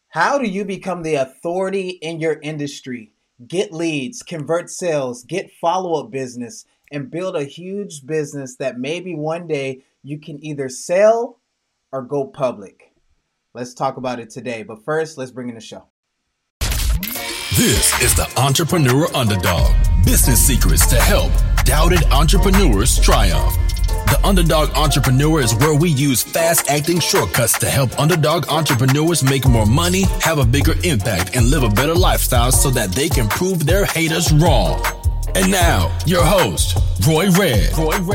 How do you become the authority in your industry? Get leads, convert sales, get follow up business, and build a huge business that maybe one day you can either sell or go public. Let's talk about it today. But first, let's bring in the show. This is the Entrepreneur Underdog. Business secrets to help doubted entrepreneurs triumph. The Underdog Entrepreneur is where we use fast-acting shortcuts to help underdog entrepreneurs make more money, have a bigger impact, and live a better lifestyle so that they can prove their haters wrong. And now, your host, Roy Red.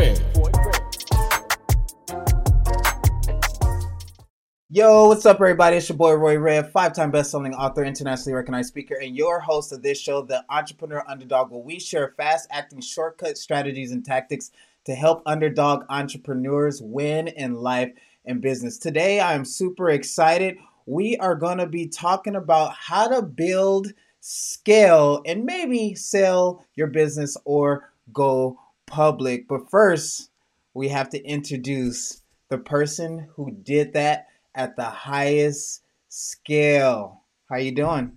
Yo, what's up, everybody? It's your boy Roy Red, five-time best-selling author, internationally recognized speaker, and your host of this show, The Entrepreneur Underdog, where we share fast-acting shortcut strategies and tactics to help underdog entrepreneurs win in life and business. Today, I am super excited. We are going to be talking about how to build, scale, and maybe sell your business or go public. But first, we have to introduce the person who did that at the highest scale. How you doing?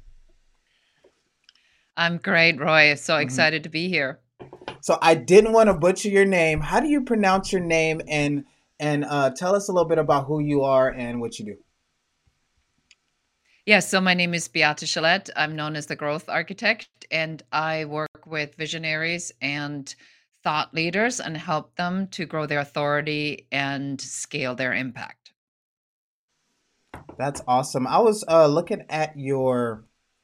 I'm great, Roy. So excited to be here. So I didn't want to butcher your name. How do you pronounce your name? And tell us a little bit about who you are and what you do. Yes, so my name is Beate Chalette. I'm known as the Growth Architect, and I work with visionaries and thought leaders and help them to grow their authority and scale their impact. That's awesome. I was looking at your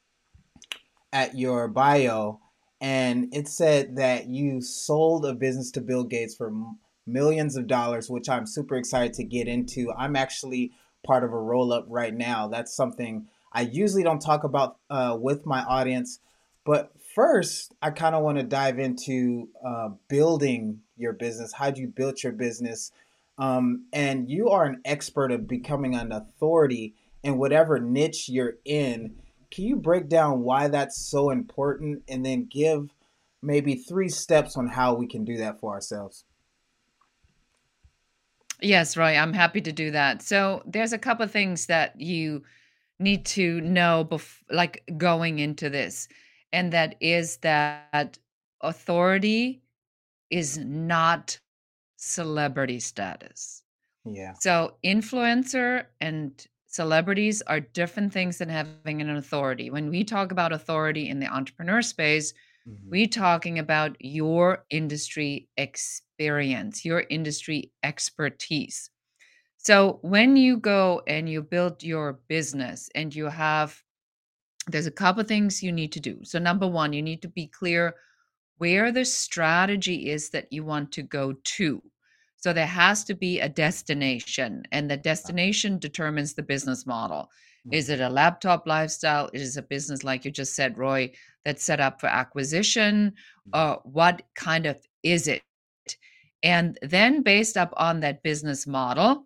bio, and it said that you sold a business to Bill Gates for millions of dollars, which I'm super excited to get into. I'm actually part of a roll up right now. That's something I usually don't talk about with my audience. But first, I kind of want to dive into building your business. How'd you build your business? And you are an expert of becoming an authority in whatever niche you're in. Can you break down why that's so important and then give maybe 3 steps on how we can do that for ourselves? Yes, Roy, I'm happy to do that. So there's a couple of things that you need to know like going into this, and that is that authority is not celebrity status. Yeah. So influencer and celebrities are different things than having an authority. When we talk about authority in the entrepreneur space, we're talking about your industry experience, your industry expertise. So when you go and you build your business and there's a couple of things you need to do. So number one, you need to be clear where the strategy is that you want to go to. So there has to be a destination, and the destination determines the business model. Is it a laptop lifestyle? Is it a business, like you just said, Roy, that's set up for acquisition? What kind of is it? And then based up on that business model,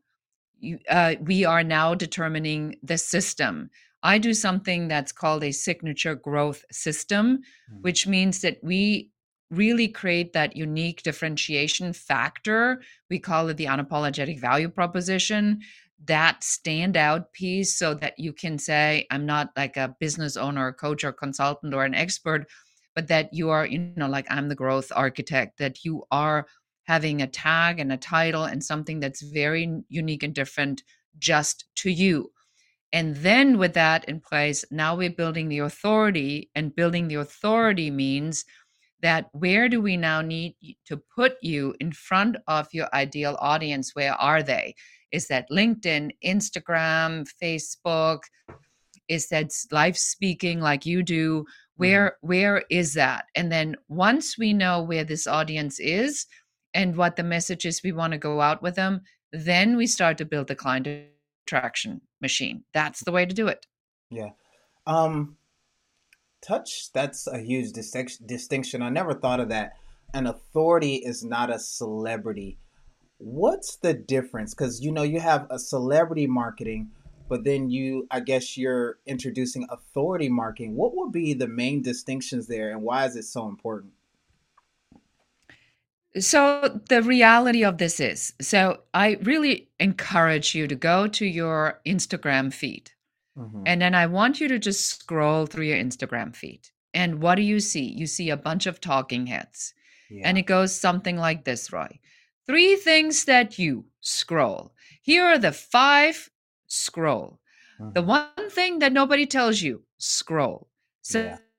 we are now determining the system. I do something that's called a signature growth system, which means that we really create that unique differentiation factor. We call it the unapologetic value proposition, that standout piece, so that you can say, I'm not like a business owner, a coach, or consultant, or an expert, but that you are, like I'm the growth architect, that you are having a tag and a title and something that's very unique and different just to you. And then with that in place, now we're building the authority, and building the authority means that where do we now need to put you in front of your ideal audience? Where are they? Is that LinkedIn, Instagram, Facebook? Is that live speaking like you do? Where is that? And then once we know where this audience is and what the message is we want to go out with them, then we start to build the client attraction machine. That's the way to do it. Yeah. That's a huge distinction. I never thought of that. An authority is not a celebrity. What's the difference? Because you have a celebrity marketing, but then I guess you're introducing authority marketing. What would be the main distinctions there, and why is it so important? So the reality of this is, so I really encourage you to go to your Instagram feed Mm-hmm. And then I want you to just scroll through your Instagram feed. And what do you see? You see a bunch of talking heads. And Yeah. it goes something like this, Roy. 3 things that you scroll. Here are the 5 scroll. The Mm-hmm. one thing that nobody tells you, scroll. So Yeah.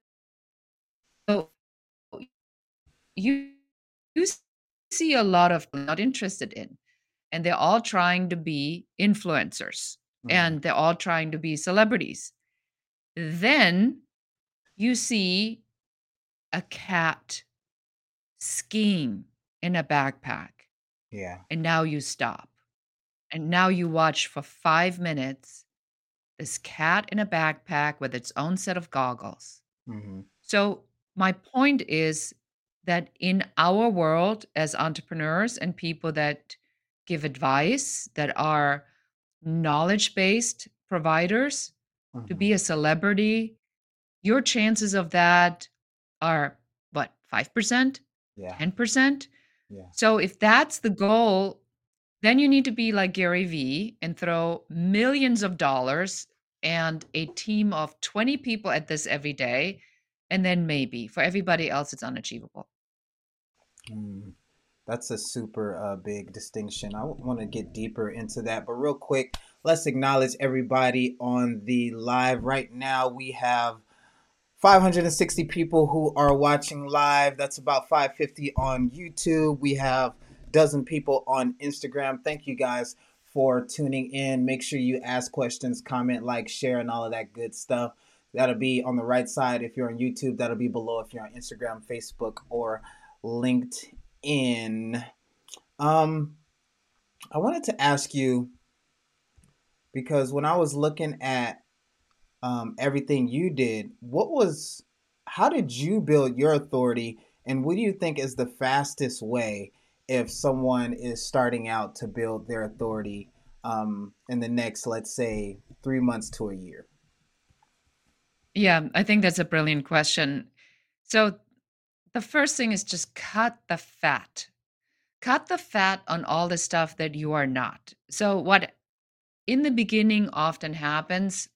you, you see a lot of not interested in, and they're all trying to be influencers Mm-hmm. and they're all trying to be celebrities. Then you see a cat skiing in a backpack, Yeah. and now you stop. And now you watch for 5 minutes this cat in a backpack with its own set of goggles. Mm-hmm. So, my point is that in our world as entrepreneurs and people that give advice, that are knowledge based providers, to Mm-hmm. be a celebrity, your chances of that are what, 5%, Yeah. 10%? Yeah. So if that's the goal, then you need to be like Gary Vee and throw millions of dollars and a team of 20 people at this every day. And then maybe for everybody else, it's unachievable. Mm. That's a super big distinction. I want to get deeper into that, but real quick, let's acknowledge everybody on the live right now. We have 560 people who are watching live. That's about 550 on YouTube. We have a dozen people on Instagram. Thank you guys for tuning in. Make sure you ask questions, comment, like, share, and all of that good stuff. That'll be on the right side if you're on YouTube. That'll be below if you're on Instagram, Facebook, or LinkedIn. Um, I wanted to ask you because when I was looking at everything you did, how did you build your authority, and what do you think is the fastest way if someone is starting out to build their authority in the next, let's say, 3 months to a year? Yeah, I think that's a brilliant question. So the first thing is just cut the fat. Cut the fat on all the stuff that you are not. So what in the beginning often happens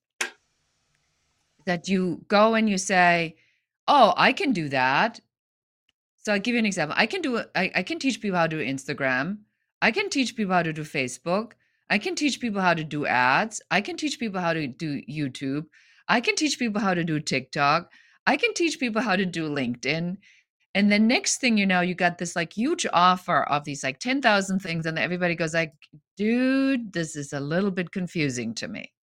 that you go and you say, "Oh, I can do that." So I'll give you an example. I can teach people how to do Instagram. I can teach people how to do Facebook. I can teach people how to do ads. I can teach people how to do YouTube. I can teach people how to do TikTok. I can teach people how to do LinkedIn. And then next thing you know, you got this like huge offer of these like 10,000 things. And everybody goes like, dude, this is a little bit confusing to me.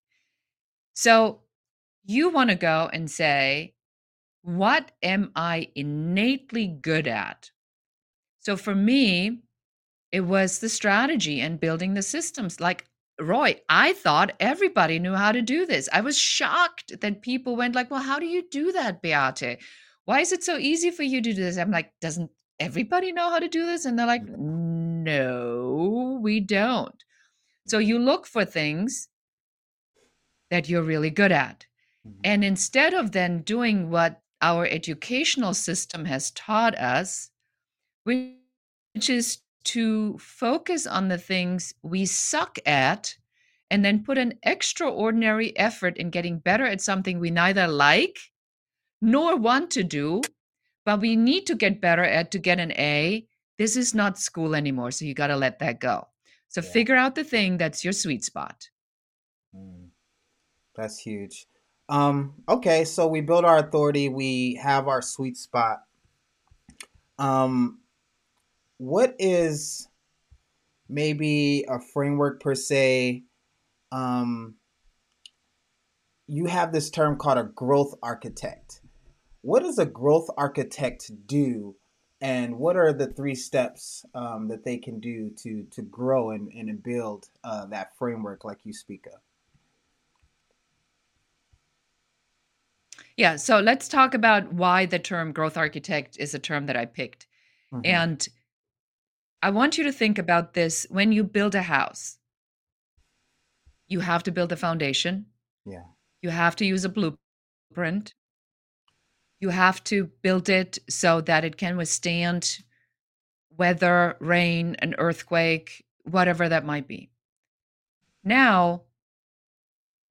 So you want to go and say, what am I innately good at? So for me, it was the strategy and building the systems. Like, Roy, I thought everybody knew how to do this. I was shocked that people went like, "Well, how do you do that, Beate? Why is it so easy for you to do this?" I'm like, "Doesn't everybody know how to do this?" And they're like, "No, we don't." So you look for things that you're really good at. Mhm. And instead of then doing what our educational system has taught us, which is to focus on the things we suck at and then put an extraordinary effort in getting better at something we neither like nor want to do, but we need to get better at to get an A. This is not school anymore, so you got to let that go. So Yeah. figure out the thing that's your sweet spot. Mm, that's huge. Okay, so we build our authority, we have our sweet spot. Um, what is maybe a framework per se? Um, you have this term called a growth architect. What does a growth architect do, and what are the 3 steps that they can do to grow and build that framework like you speak of? Yeah, so let's talk about why the term growth architect is a term that I picked. Mm-hmm. And I want you to think about this when you build a house. You have to build a foundation. Yeah. You have to use a blueprint. You have to build it so that it can withstand weather, rain, an earthquake, whatever that might be. Now,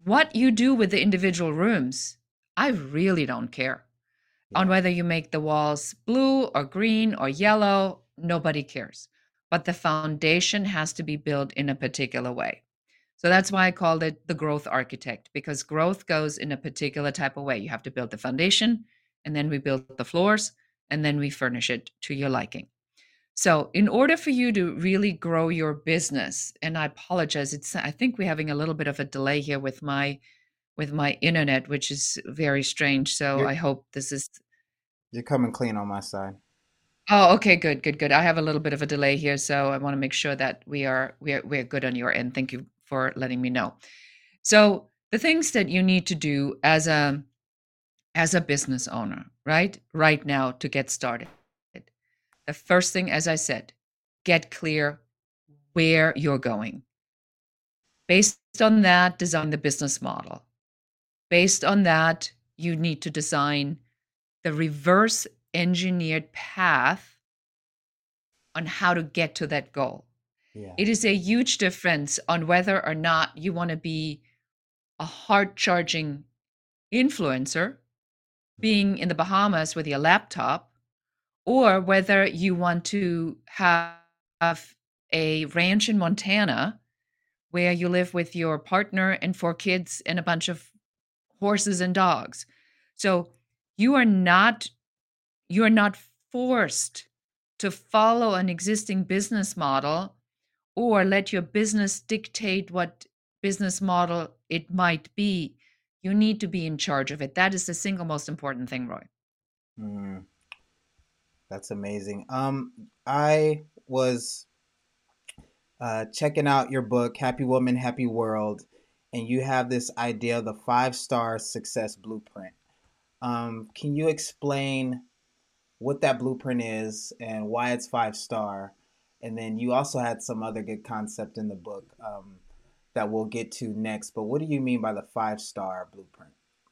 What you do with the individual rooms, I really don't care. On Yeah. whether you make the walls blue or green or yellow, nobody cares. But the foundation has to be built in a particular way. So that's why I called it the growth architect, because growth goes in a particular type of way. You have to build the foundation, and then we build the floors, and then we furnish it to your liking. So, in order for you to really grow your business, and I apologize, I think we're having a little bit of a delay here with my internet, which is very strange. So, You're I hope this is. you're coming clean on my side. Oh, okay, good, good, good. I have a little bit of a delay here, so I want to make sure that we're good on your end. Thank you for letting me know. So, the things that you need to do as a business owner, right now to get started. The first thing, as I said, get clear where you're going. Based on that, design the business model. Based on that, you need to design the reverse engineered path on how to get to that goal. Yeah. It is a huge difference on whether or not you want to be a hard charging influencer being in the Bahamas with your laptop, or whether you want to have a ranch in Montana where you live with your partner and 4 kids and a bunch of horses and dogs. So you are not forced to follow an existing business model or let your business dictate what business model it might be. You need to be in charge of it. That is the single most important thing, Roy. Mm, that's amazing. I was checking out your book, Happy Woman, Happy World, and you have this idea of the 5-star success blueprint. Can you explain what that blueprint is and why it's 5-star? And then you also had some other good concept in the book that we'll get to next. But what do you mean by the 5-star blueprint?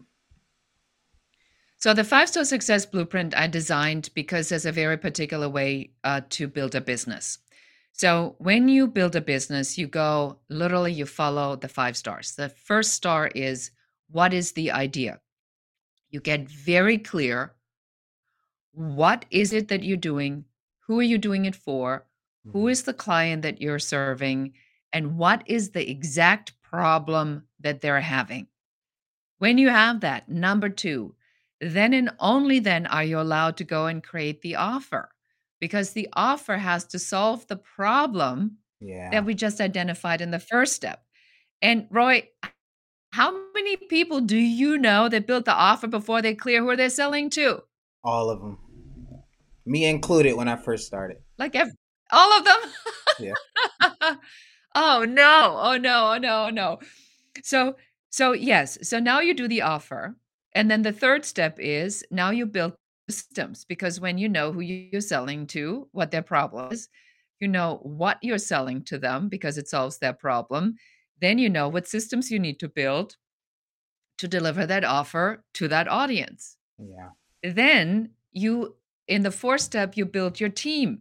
So the 5-star success blueprint I designed because there's a very particular way to build a business. So when you build a business, you go literally, you follow the 5 stars. The first star is, what is the idea? You get very clear. What is it that you're doing? Who are you doing it for? Who Mhm. is the client that you're serving? And what is the exact problem that they're having? When you have that, number 2, then and only then are you allowed to go and create the offer, because the offer has to solve the problem Yeah, that we just identified in the first step. And Roy, how many people do you know that built the offer before they clear who they're selling to? all of them, me included when I first started. Like all of them? Yeah. Oh no. Oh no. Oh no. Oh no. So yes. So now you do the offer. And then the third step is now you build systems, because when you know who you're selling to, what their problem is, you know what you're selling to them because it solves their problem. Then you know what systems you need to build to deliver that offer to that audience. Yeah. Then you, in the fourth step, you build your team,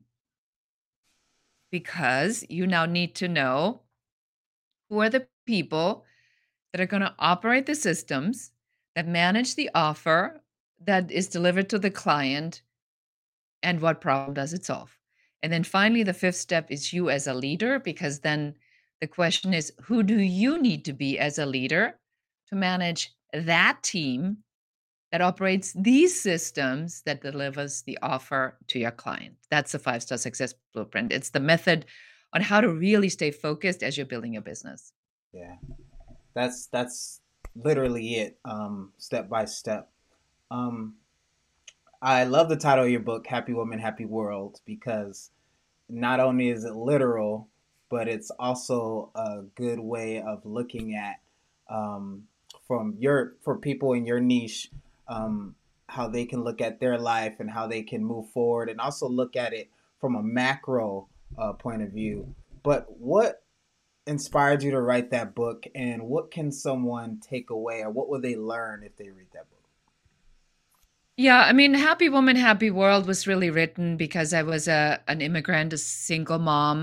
because you now need to know who are the people that are going to operate the systems, that manage the offer that is delivered to the client, and what problem does it solve. And then finally, the fifth step is you as a leader, because then the question is, who do you need to be as a leader to manage that team that operates these systems that delivers the offer to your client? That's the 5-star success blueprint. It's the method on how to really stay focused as you're building your business. Yeah. That's literally it, step by step. Um, I love the title of your book, Happy Woman, Happy World, because not only is it literal, but it's also a good way of looking at um, for people in your niche, um, how they can look at their life and how they can move forward, and also look at it from a macro point of view. But what inspired you to write that book, and what can someone take away, or what will they learn if they read that book? Yeah, I mean, Happy Woman, Happy World was really written because I was an immigrant, a single mom.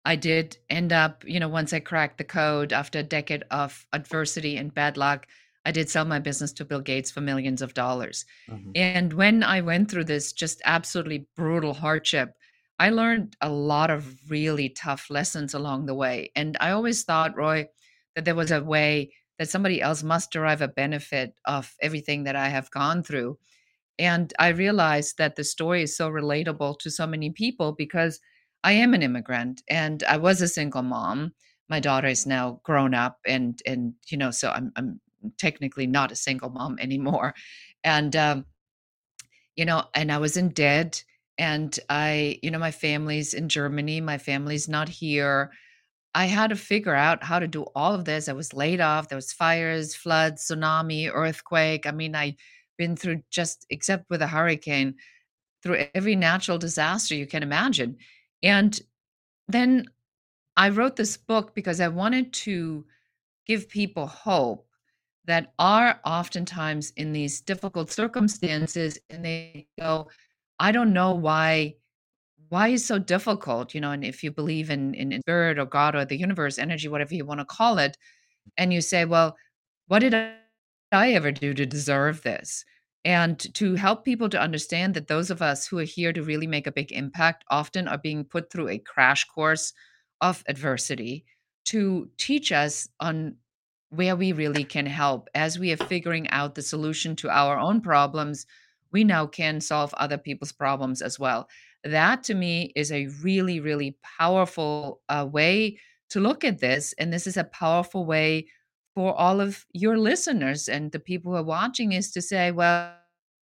I did end up, once I cracked the code after a decade of adversity and bad luck, I did sell my business to Bill Gates for millions of dollars. Hmm. And when I went through this just absolutely brutal hardship, I learned a lot of really tough lessons along the way. And I always thought, Roy, that there was a way that somebody else must derive a benefit of everything that I have gone through. And I realized that the story is so relatable to so many people because I am an immigrant and I was a single mom. My daughter is now grown up and so I'm technically not a single mom anymore. And and I was in debt and my family's in Germany, my family's not here. I had to figure out how to do all of this. I was laid off. There was fires, floods, tsunami, earthquake. I mean, I been through just except with a hurricane, through every natural disaster you can imagine. And then I wrote this book because I wanted to give people hope that are oftentimes in these difficult circumstances and they go, I don't know why is so difficult, and if you believe in spirit or God or the universe, energy, whatever you want to call it, and you say, well, what did I ever do to deserve this? And to help people to understand that those of us who are here to really make a big impact often are being put through a crash course of adversity to teach us on where we really can help. As we are figuring out the solution to our own problems, we now can solve other people's problems as well. That to me is a really, really powerful way to look at this. And this is a powerful way for all of your listeners and the people who are watching is to say, well,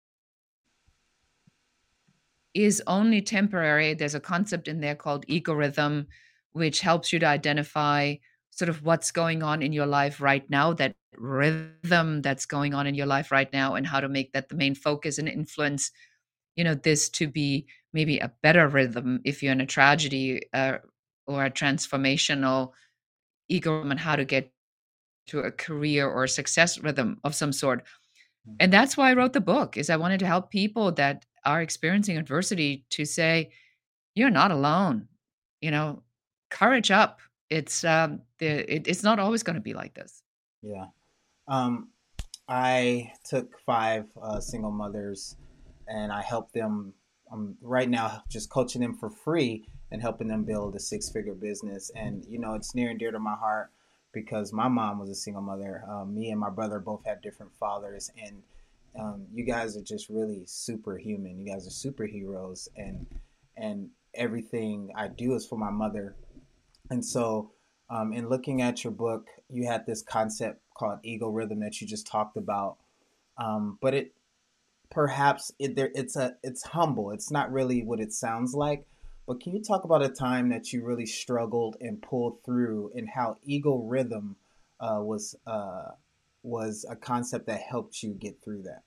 is only temporary. There's a concept in there called ego rhythm, which helps you to identify sort of what's going on in your life right now, that rhythm that's going on in your life right now, and how to make that the main focus and influence, this to be maybe a better rhythm if you're in a tragedy or a transformational ego rhythm, and how to get to a career or success rhythm of some sort. And that's why I wrote the book, is I wanted to help people that are experiencing adversity to say, you're not alone. You know, courage up. It's not always going to be like this. Yeah. Um, I took five single mothers and I helped them. I'm right now just coaching them for free and helping them build a six-figure business. And, it's near and dear to my heart because my mom was a single mother. Me and my brother both had different fathers. And you guys are just really superhuman. You guys are superheroes. And everything I do is for my mother. And so, in looking at your book, you had this concept called ego rhythm that you just talked about. But it perhaps it's humble. It's not really what it sounds like. But can you talk about a time that you really struggled and pulled through, and how ego rhythm uh, was uh, was a concept that helped you get through that?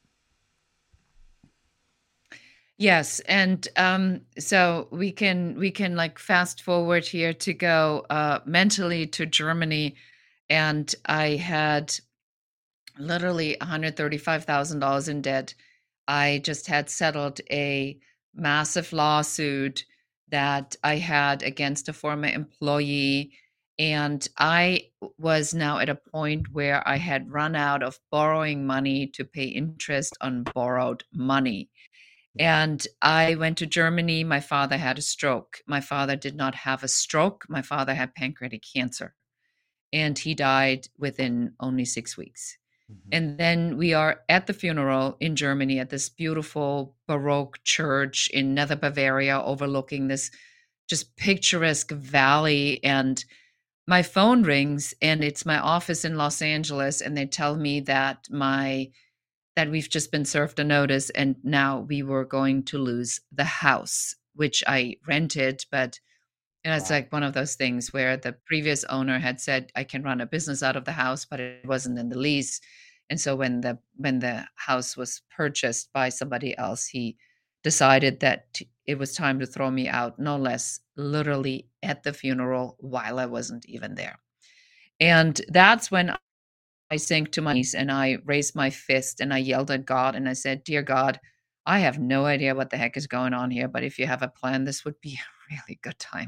Yes, and so we can like fast forward here to go mentally to Germany, and I had literally $135,000 in debt. I just had settled a massive lawsuit that I had against a former employee. And I was now at a point where I had run out of borrowing money to pay interest on borrowed money. And I went to Germany. My father had a stroke. My father did not have a stroke. My father had pancreatic cancer, and he died within only 6 weeks. Mhm. And then we are at the funeral in Germany at this beautiful Baroque church in Nether Bavaria overlooking this just picturesque valley. And my phone rings and it's my office in Los Angeles. And they tell me that we've just been served a notice and now we were going to lose the house, which I rented. But it's Wow. like one of those things where the previous owner had said, I can run a business out of the house, but it wasn't in the lease. And so when the house was purchased by somebody else, he decided that it was time to throw me out, no less literally at the funeral while I wasn't even there. And that's when I sank to my knees and I raised my fist and I yelled at God and I said, Dear God, I have no idea what the heck is going on here, but if you have a plan, this would be a really good time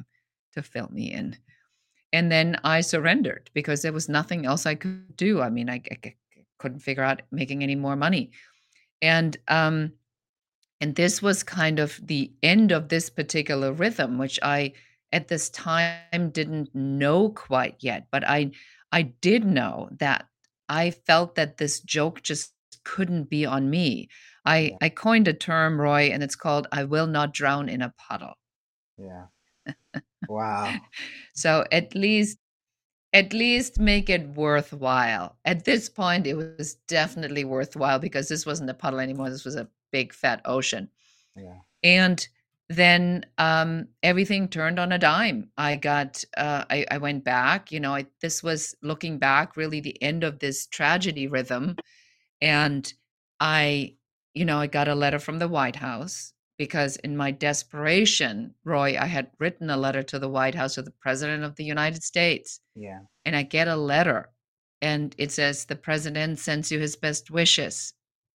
to fill me in. And then I surrendered because there was nothing else I could do. I mean, I couldn't figure out making any more money. And this was kind of the end of this particular rhythm, which I at this time didn't know quite yet. But I did know that I felt that this joke just couldn't be on me. Yeah. I coined a term, Roy, and it's called "I will not drown in a puddle." Yeah. Wow. So at least make it worthwhile. At this point, it was definitely worthwhile because this wasn't a puddle anymore. This was a big fat ocean. Yeah. And then everything turned on a dime. I went back. This was, looking back, really the end of this tragedy rhythm. And I got a letter from the White House because in my desperation, Roy, I had written a letter to the White House, to the President of the United States. Yeah. And I get a letter and it says, "The president sends you his best wishes."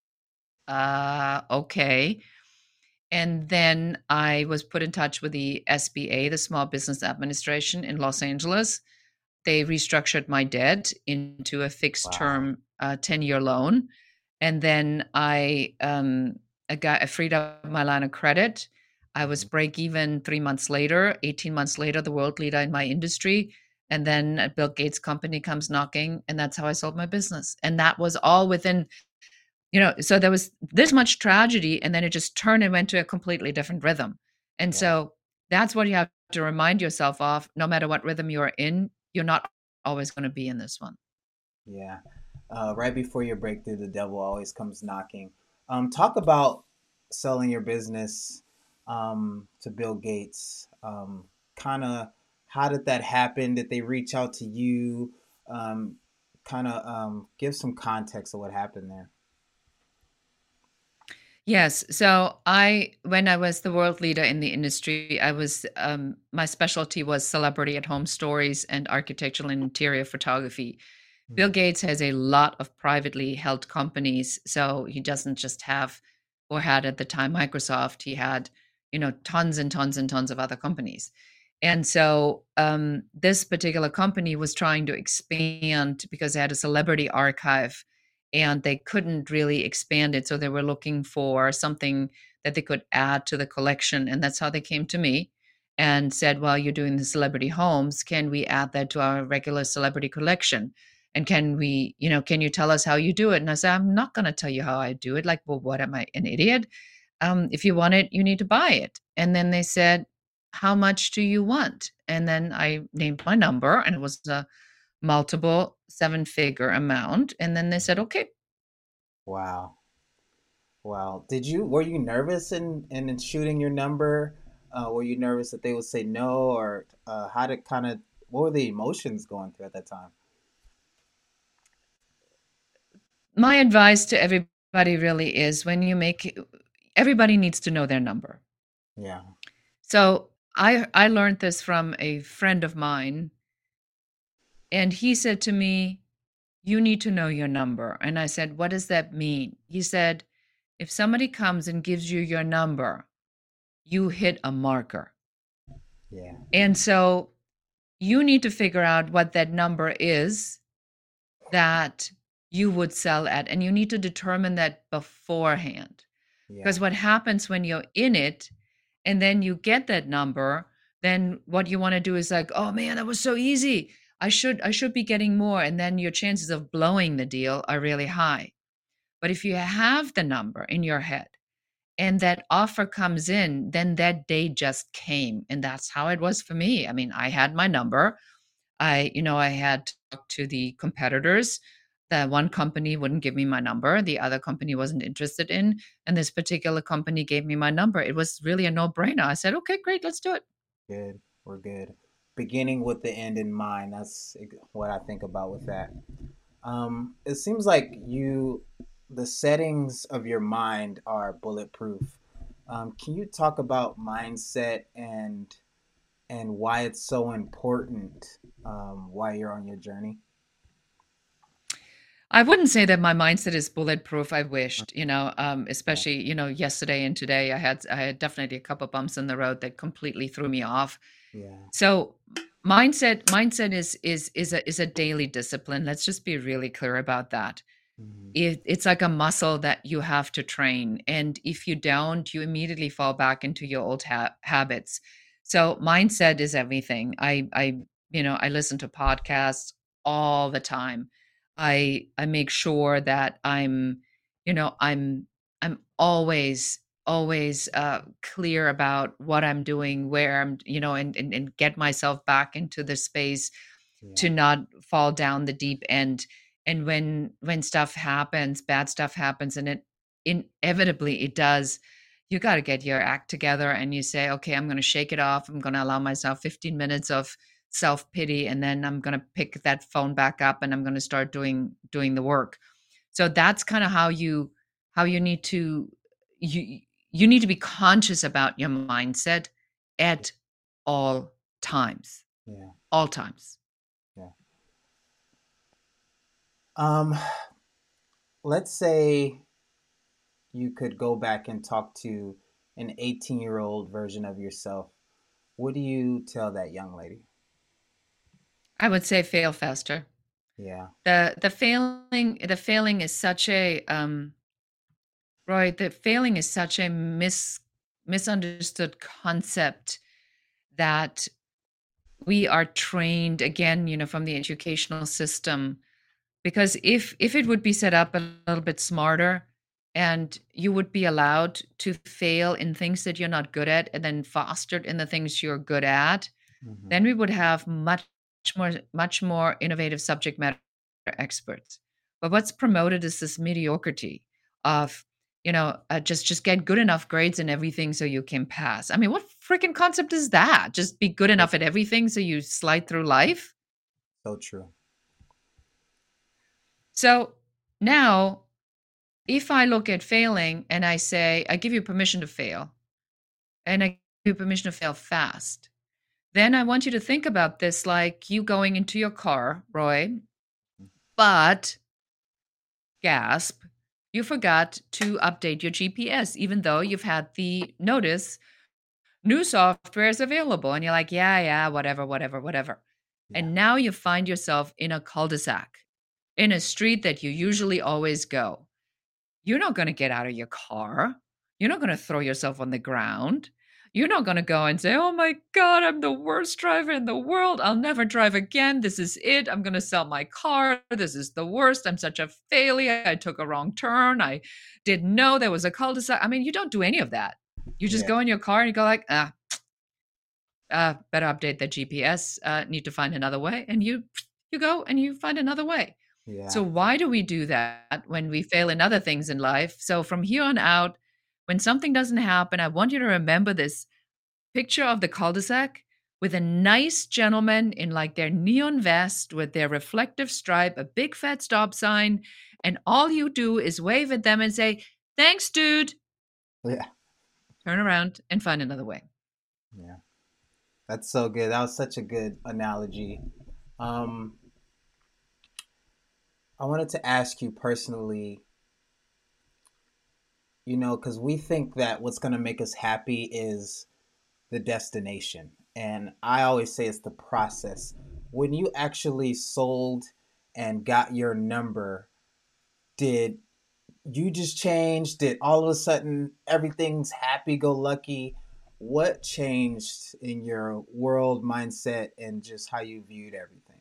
Okay. And then I was put in touch with the SBA, the Small Business Administration in Los Angeles. They restructured my debt into a fixed term 10-year loan. And then I freed up my line of credit. I was break even 3 months later. 18 months later, the world leader in my industry. And then a Bill Gates company comes knocking, and that's how I sold my business. And that was all within, so there was this much tragedy, and then it just turned and went to a completely different rhythm. And so that's what you have to remind yourself of. No matter what rhythm you're in, you're not always going to be in this one. Yeah. Right before your breakthrough, the devil always comes knocking. Talk about selling your business to Bill Gates. Kind of, how did that happen? Did they reach out to you? Give some context of what happened there. Yes. So when I was the world leader in the industry, I was my specialty was celebrity at home stories and architectural and interior photography. Bill Gates has a lot of privately held companies, so he doesn't just have, or had at the time, Microsoft. He had, tons and tons and tons of other companies. And so this particular company was trying to expand because they had a celebrity archive and they couldn't really expand it. So they were looking for something that they could add to the collection. And that's how they came to me and said, "Well, you're doing the celebrity homes. Can we add that to our regular celebrity collection? And can you tell us how you do it?" And I said, "I'm not going to tell you how I do it. Like, well, what, am I, an idiot? If you want it, you need to buy it." And then they said, "How much do you want?" And then I named my number, and it was a multiple 7-figure amount. And then they said, "Okay." Wow. Wow. Were you nervous in shooting your number? Were you nervous that they would say no, or what were the emotions going through at that time? My advice to everybody really is, everybody needs to know their number. Yeah. So I learned this from a friend of mine, and he said to me, "You need to know your number." And I said, "What does that mean?" He said, "If somebody comes and gives you your number, you hit a marker." Yeah. And so you need to figure out what that number is that you would sell at, and you need to determine that beforehand. Because what happens when you're in it and then you get that number, then what you want to do is like, "Oh man, that was so easy. I should be getting more." And then your chances of blowing the deal are really high. But if you have the number in your head and that offer comes in, then that day just came. And that's how it was for me. I mean, I had my number. I had talked to the competitors. The one company wouldn't give me my number. The other company wasn't interested in. And this particular company gave me my number. It was really a no-brainer. I said, "Okay, great, let's do it." Good. We're good. Beginning with the end in mind. That's what I think about with that. It seems like the settings of your mind are bulletproof. Can you talk about mindset and why it's so important while you're on your journey? I wouldn't say that my mindset is bulletproof. I wished, especially, yesterday and today, I had definitely a couple bumps in the road that completely threw me off. Yeah. So mindset is a daily discipline. Let's just be really clear about that. Hmm. It's like a muscle that you have to train, and if you don't, you immediately fall back into your old habits. So mindset is everything. I listen to podcasts all the time. I make sure that I'm always clear about what I'm doing, where I'm, and get myself back into the space to Yeah. not fall down the deep end. And when stuff happens, bad stuff happens, and it inevitably it does, you got to get your act together and you say, okay, I'm going to shake it off. I'm going to allow myself 15 minutes of self-pity, and then I'm going to pick that phone back up and I'm going to start doing the work. So that's kind of how you need to you you need to be conscious about your mindset at all times. Yeah. All times. Yeah. Um, let's say you could go back and talk to an 18-year-old version of yourself. What do you tell that young lady? I would say fail faster. Yeah. The failing is such a Roy, the failing is such a misunderstood concept that we are trained again, from the educational system. Because if it would be set up a little bit smarter, and you would be allowed to fail in things that you're not good at and then fostered in the things you're good at, Hmm. then we would have much more innovative subject matter experts. But what's promoted is this mediocrity of, just get good enough grades and everything so you can pass. I mean, what freaking concept is that? Just be good enough That's at everything so you slide through life. so true. So now, if I look at failing and I say, I give you permission to fail, and I give you permission to fail fast, then I want you to think about this like you going into your car, Roy, but gasp, you forgot to update your GPS, even though you've had the notice, new software is available. And you're like, yeah, yeah, whatever, whatever, whatever. Yeah. And now you find yourself in a cul de sac, in a street that you usually always go. You're not going to get out of your car. You're not going to throw yourself on the ground. You're not going to go and say, oh my God, I'm the worst driver in the world. I'll never drive again. This is it. I'm going to sell my car. This is the worst. I'm such a failure. I took a wrong turn. I didn't know there was a cul de sac. I mean, you don't do any of that. You just Yeah. go in your car and you go like, better update the GPS. Need to find another way. And you go and you find another way. Yeah. So why do we do that when we fail in other things in life? So from here on out, when something doesn't happen, I want you to remember this picture of the cul-de-sac with a nice gentleman in like their neon vest with their reflective stripe, a big fat stop sign, and all you do is wave at them and say, "Thanks, dude." Yeah. Turn around and find another way. Yeah. That's so good. That was such a good analogy. Um, I wanted to ask you personally, because we think that what's going to make us happy is the destination. And I always say it's the process. When you actually sold and got your number, did you just change? Did all of a sudden everything's happy go lucky? What changed in your world mindset and just how you viewed everything?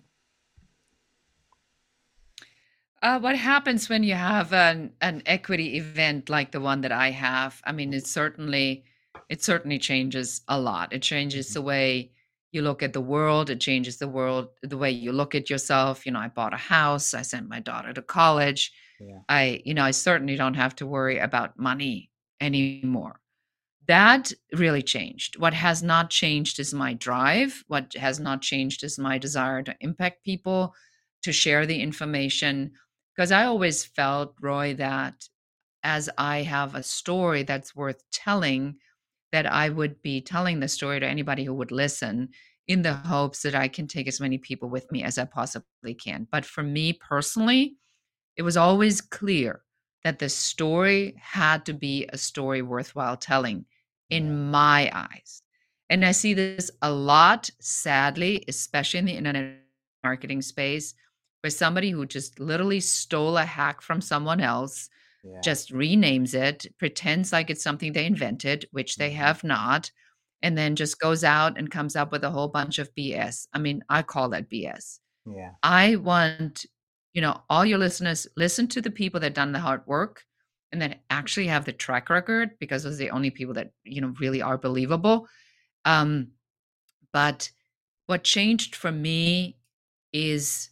What happens when you have an equity event like the one that I have? I mean, it certainly changes a lot. It changes Mhm. the way you look at the world. It changes the way you look at yourself. I bought a house. I sent my daughter to college. Yeah. I certainly don't have to worry about money anymore. That really changed. What has not changed is my drive. What has not changed is my desire to impact people, to share the information. Because I always felt, Roy, that as I have a story that's worth telling, that I would be telling the story to anybody who would listen in the hopes that I can take as many people with me as I possibly can. But for me personally, it was always clear that the story had to be a story worthwhile telling Yeah. in my eyes. And I see this a lot, sadly, especially in the internet marketing space, where somebody who just literally stole a hack from someone else Yeah. just renames it, pretends like it's something they invented, which they Hmm. have not, and then just goes out and comes up with a whole bunch of BS. I mean, I call that BS. Yeah. I want, all your listeners, listen to the people that done the hard work and that actually have the track record, because those are the only people that, really are believable. Um, but what changed for me is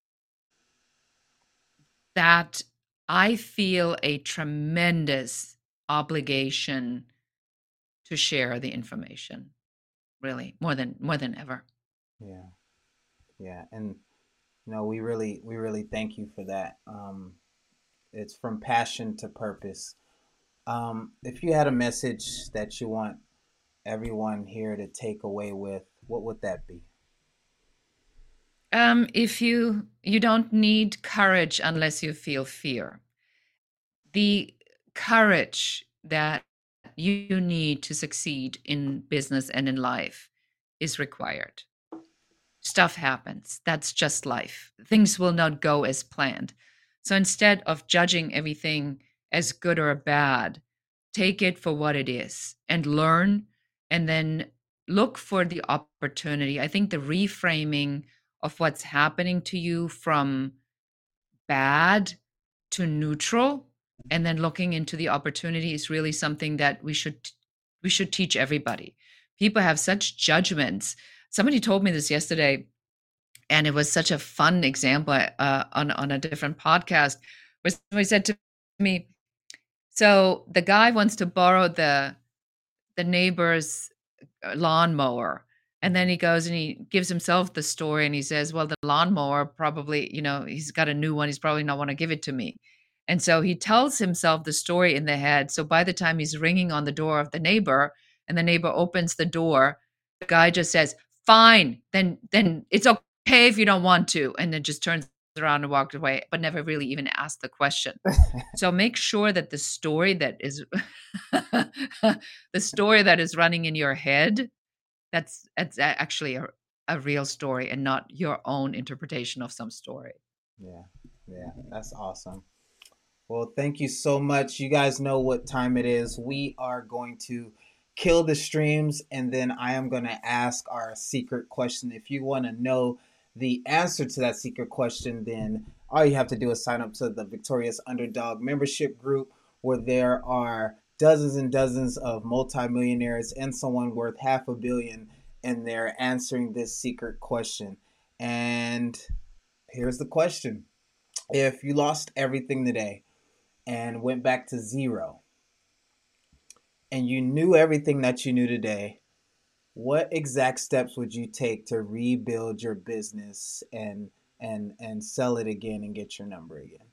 that I feel a tremendous obligation to share the information, really, more than ever. Yeah. Yeah. And we really thank you for that. It's from passion to purpose. If you had a message that you want everyone here to take away with, what would that be? If you don't need courage unless you feel fear. The courage that you need to succeed in business and in life is required. Stuff happens. That's just life. Things will not go as planned. So instead of judging everything as good or bad, take it for what it is and learn, and then look for the opportunity. I think the reframing of what's happening to you from bad to neutral and then looking into the opportunity is really something that we should teach everybody. People have such judgments. Somebody told me this yesterday, and it was such a fun example on a different podcast, where somebody said to me, so the guy wants to borrow the neighbor's lawnmower. And then he goes and he gives himself the story and he says, well, the lawnmower probably, he's got a new one. He's probably not want to give it to me. And so he tells himself the story in the head. So by the time he's ringing on the door of the neighbor and the neighbor opens the door, the guy just says, fine, then it's okay if you don't want to. And then just turns around and walked away, but never really even asked the question. So make sure that the story that is the story that is running in your head, that's actually a real story and not your own interpretation of some story. Yeah. Yeah. That's awesome. Well, thank you so much. You guys know what time it is. We are going to kill the streams, and then I am going to ask our secret question. If you want to know the answer to that secret question, then all you have to do is sign up to the Victorious Underdog membership group, where there are dozens and dozens of multimillionaires and someone worth $500 million in there answering this secret question. And here's the question. If you lost everything today and went back to zero, and you knew everything that you knew today, what exact steps would you take to rebuild your business and sell it again and get your number again?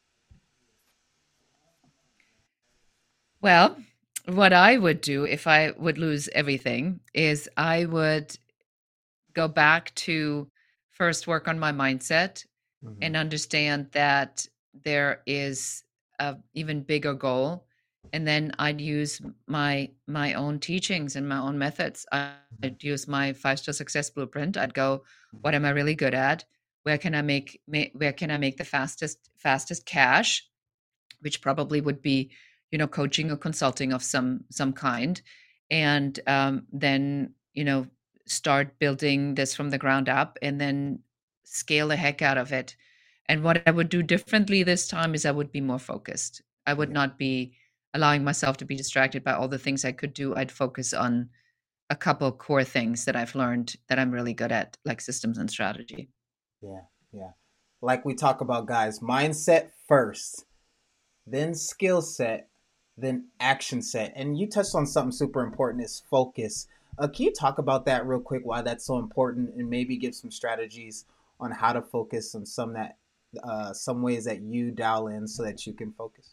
Well, what I would do if I would lose everything is I would go back to first work on my mindset Mm-hmm. and understand that there is a even bigger goal, and then I'd use my own teachings and my own methods. I'd use my 5-star success blueprint. I'd go, what am I really good at? Where can I make the fastest cash, which probably would be, coaching or consulting of some kind. And then, start building this from the ground up and then scale the heck out of it. And what I would do differently this time is I would be more focused. I would Yeah, not be allowing myself to be distracted by all the things I could do. I'd focus on a couple core things that I've learned that I'm really good at, like systems and strategy. yeah, yeah. Like we talk about, guys, mindset first, then skill set, then action set. And you touched on something super important is focus. Can you talk about that real quick, why that's so important, and maybe give some strategies on how to focus on some ways that you dial in so that you can focus?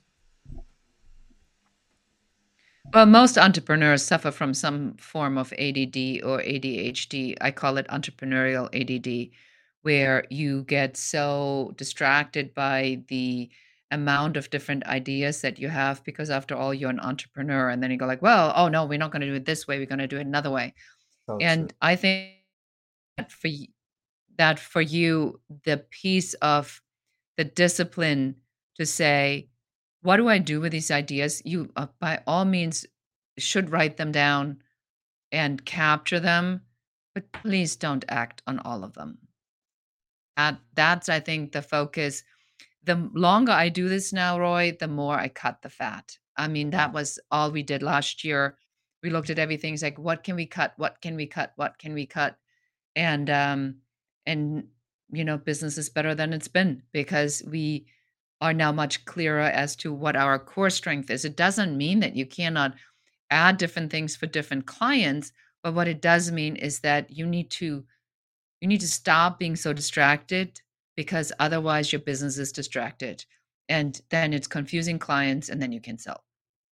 Well, most entrepreneurs suffer from some form of ADD or ADHD. I call it entrepreneurial ADD, where you get so distracted by the amount of different ideas that you have, because after all, you're an entrepreneur. And then you go like, well, oh no, we're not going to do it this way. We're going to do it another way. So true. And I think that that for you, the piece of the discipline to say, what do I do with these ideas? You, by all means, should write them down and capture them, but please don't act on all of them. That's, I think, the focus. The longer I do this now, Roy, the more I cut the fat. I mean, that Wow. was all we did last year. We looked at everything. It's like, what can we cut? What can we cut? What can we cut? And and business is better than it's been because we are now much clearer as to what our core strength is. It doesn't mean that you cannot add different things for different clients, but what it does mean is that you need to stop being so distracted because otherwise your business is distracted and then it's confusing clients and then you can sell.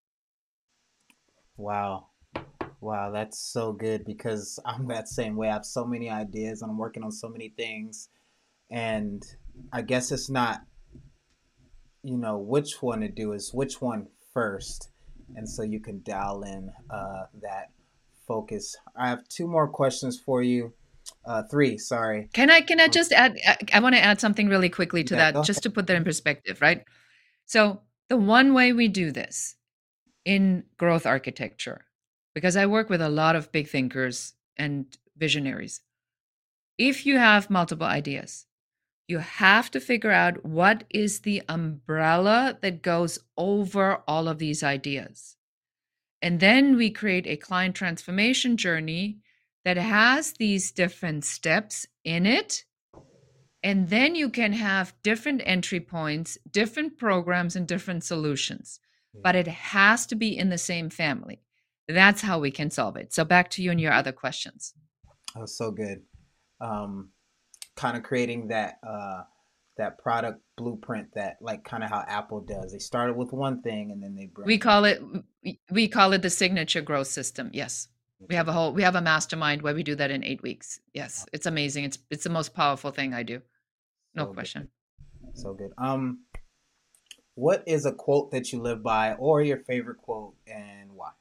Wow. Wow, that's so good because I'm that same way. I have so many ideas and I'm working on so many things. And I guess it's not, which one to do, is which one first. And so you can dial in that focus. I have two more questions for you. Three, sorry. Can I just add, I want to add something really quickly to Yeah, go that ahead. just to put that in perspective, right? So the one way we do this in growth architecture, because I work with a lot of big thinkers and visionaries, if you have multiple ideas, you have to figure out what is the umbrella that goes over all of these ideas. And then we create a client transformation journey that has these different steps in it. And then you can have different entry points, different programs, and different solutions. But Yeah, it has to be in the same family. That's how we can solve it. So back to you and your other questions. that was so good. Um, Kind of creating that product blueprint that like kind of how Apple does. They started with one thing and then they We branch. call it we call it the signature growth system. Yes. Signature growth. We have a mastermind where we do that in 8 weeks. Yes. It's amazing. It's the most powerful thing I do. No So good. question. So good. What is a quote that you live by or your favorite quote and why?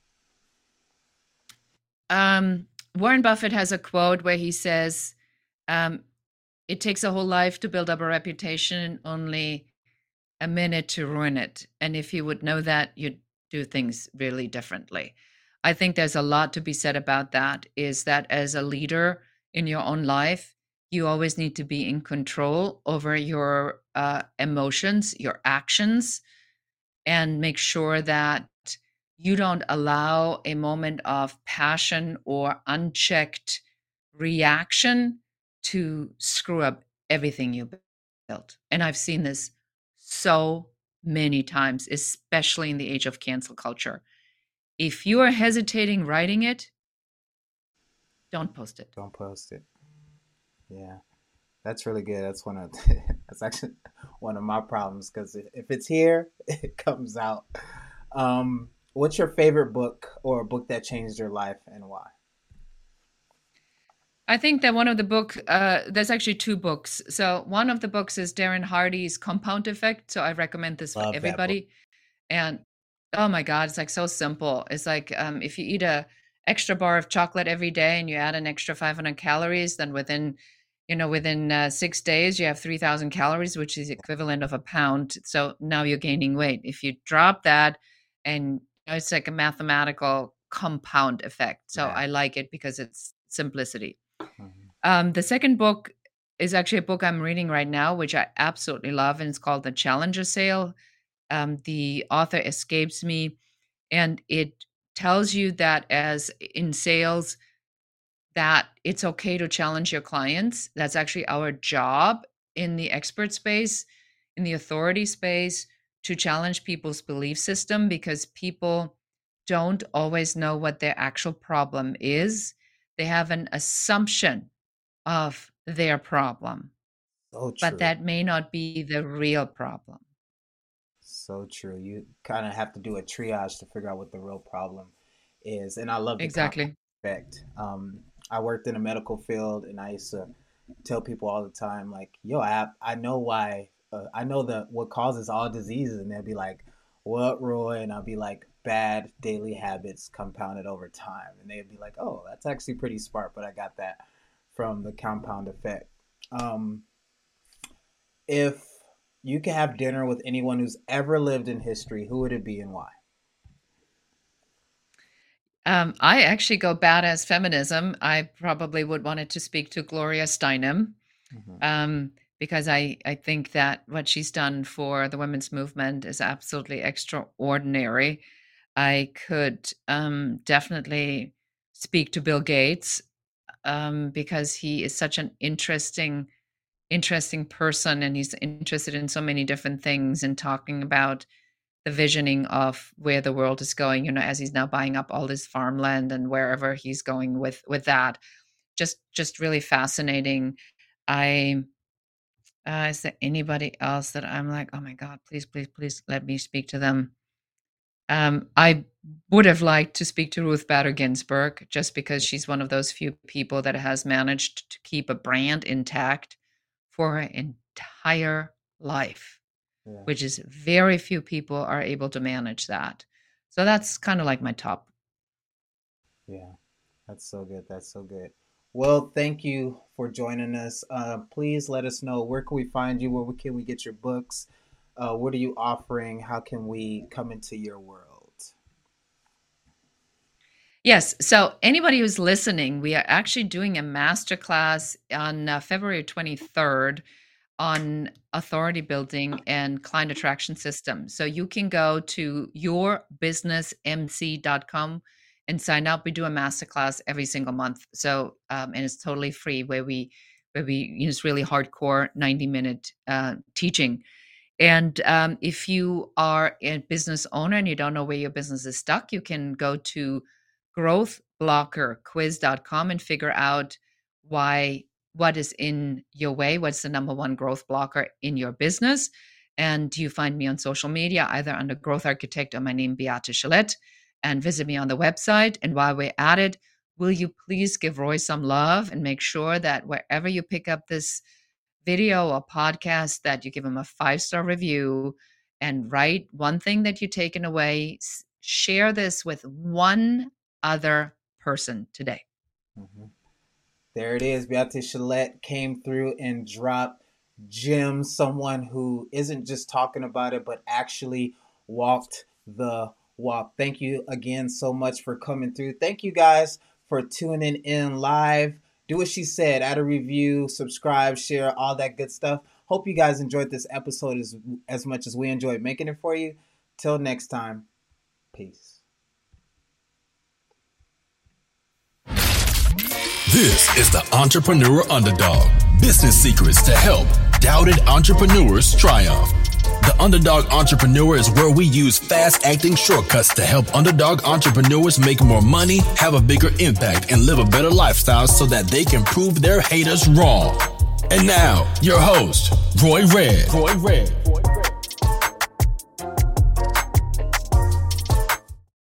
Warren Buffett has a quote where he says, um, it takes a whole life to build up a reputation, only a minute to ruin it. And if you would know that, you'd do things really differently. I think there's a lot to be said about that, is that as a leader in your own life, you always need to be in control over your emotions, your actions, and make sure that you don't allow a moment of passion or unchecked reaction to screw up everything you built. And I've seen this so many times, especially in the age of cancel culture. If you are hesitating writing it, don't post it. Don't post it. Yeah, that's really good. That's one of that's actually one of my problems because if it's here, it comes out. What's your favorite book or a book that changed your life and why? I think that one of the book, there's actually two books. So one of the books is Darren Hardy's Compound Effect. So I recommend this for Love that book. everybody. And oh my God, it's like so simple. It's like if you eat a extra bar of chocolate every day and you add an extra 500 calories, then within 6 days you have 3,000 calories, which is equivalent of a pound. So now you're gaining weight. If you drop that, and it's like a mathematical compound effect. So Yeah. I like it because it's simplicity. Mhm. The second book is actually a book I'm reading right now, which I absolutely love, and it's called The Challenger Sale. The author escapes me, and it tells you that as in sales, that it's okay to challenge your clients. That's actually our job in the expert space, in the authority space, to challenge people's belief system because people don't always know what their actual problem is. They have an assumption of their problem, So but true. that may not be the real problem. So true. You kind of have to do a triage to figure out what the real problem is. And I love the compound Exactly. effect. I worked in a medical field and I used to tell people all the time, like, yo, I know why, I know what causes all diseases. And they'll be like, what, Roy? And I'll be like, bad daily habits compounded over time. And they'd be like, oh, that's actually pretty smart, but I got that from the compound effect. If you could have dinner with anyone who's ever lived in history, who would it be and why? I actually go badass feminism. I probably would want it to speak to Gloria Steinem, because I think that what she's done for the women's movement is absolutely extraordinary. I could definitely speak to Bill Gates, because he is such an interesting person, and he's interested in so many different things and talking about the visioning of where the world is going, as he's now buying up all this farmland and wherever he's going with that. Just really fascinating. Is there anybody else that I'm like, oh my God, please let me speak to them? I would have liked to speak to Ruth Bader Ginsburg, just because she's one of those few people that has managed to keep a brand intact for her entire life, which is very few people are able to manage that. So that's kind of like my top. Yeah, that's so good. That's so good. Well, thank you for joining us. Please let us know, where can we find you? Where can we get your books? What are you offering? How can we come into your world? Yes. So anybody who's listening, we are actually doing a masterclass on February 23rd on authority building and client attraction system. So you can go to yourbusinessmc.com and sign up. We do a masterclass every single month. So, and it's totally free, where we it's really hardcore 90-minute teaching. And if you are a business owner and you don't know where your business is stuck, you can go to growthblockerquiz.com and figure out what is in your way, what's the number one growth blocker in your business. And you find me on social media, either under Growth Architect or my name, Beate Gillette, and visit me on the website. And while we're at it, will you please give Roy some love and make sure that wherever you pick up this video or podcast, that you give him a 5-star review and write one thing that you've taken away. Share this with one other person today. There it is. Beate Gillette came through and dropped gems. Someone who isn't just talking about it, but actually walked the walk. Thank you again so much for coming through. Thank you guys for tuning in live. Do what she said. Add a review, subscribe, share, all that good stuff. Hope you guys enjoyed this episode as much as we enjoyed making it for you. Till next time, peace. This is the Entrepreneur Underdog. Business secrets to help doubted entrepreneurs triumph. The Underdog Entrepreneur is where we use fast-acting shortcuts to help underdog entrepreneurs make more money, have a bigger impact, and live a better lifestyle so that they can prove their haters wrong. And now, your host, Roy Red.